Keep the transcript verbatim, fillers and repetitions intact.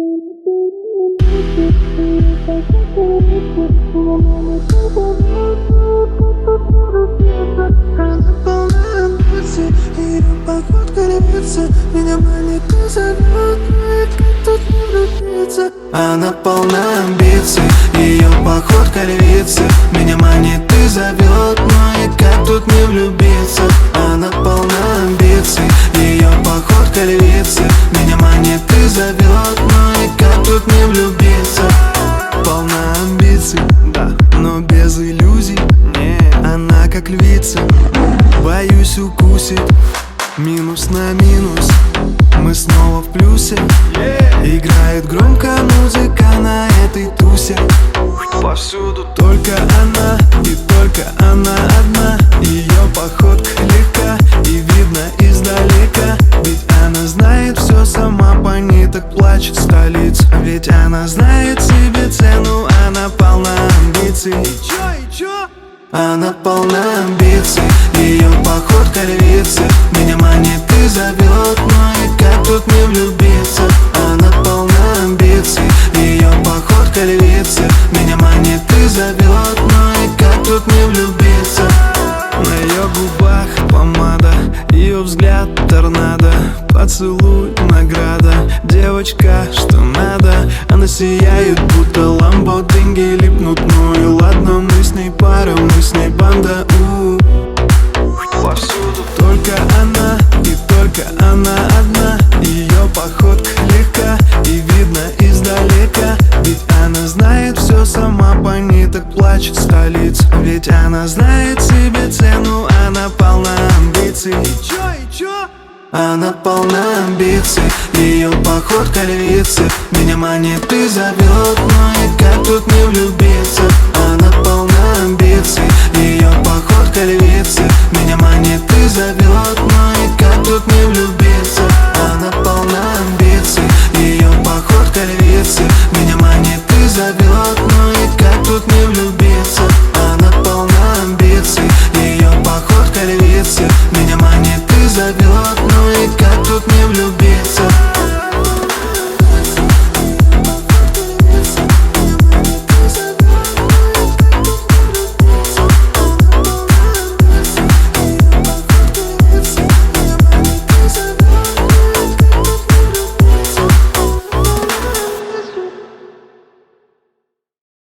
полна амбиций, ее походка львица. Меня манит и зовет, но как тут не влюбиться? Она полна амбиций, ее походка львица. Меня манит и зовет, но и как тут не влюбиться? Она полна амбиций, ее походка львица. Меня манит и зовет, но и как тут не влюбиться? Полна амбиций, да, но без иллюзий. Не, она как львица, боюсь укусит. Минус на минус, мы снова в плюсе. Играет громко музыка на этой тусе. Повсюду только она, и только она одна. Ее походка легка, и видно издалека. Ведь она знает все сама, по ней так плачет столица. Ведь она знает себе цену, она полна амбиций. И чё, и чё? Она полна амбиций, ее походка львица. Меня манит и зовет, но и как тут не влюбиться? Она полна амбиций, ее походка львица. Меня манит и зовет, но и как тут не влюбиться? На ее губах помада, ее взгляд торнадо. Поцелуй награда, девочка, что надо. Она сияет, будто ламбо, деньги липнут. Ну и ладно, мы с ней пара, мы с ней банда. У-у-у. Повсюду только она, и только она одна. Ее походка легка, и видно издалека. Ведь она знает все сама, по ней так плачет столица. Ведь она знает себе цену, она полна амбиций. И чё, и чё? Она полна амбиций, ее походка львица. Меня манит и зовет, но и как тут не влюбиться? Она полна амбиций, ее походка львица. Меня манит и зовет, но и как тут не влюбиться? Она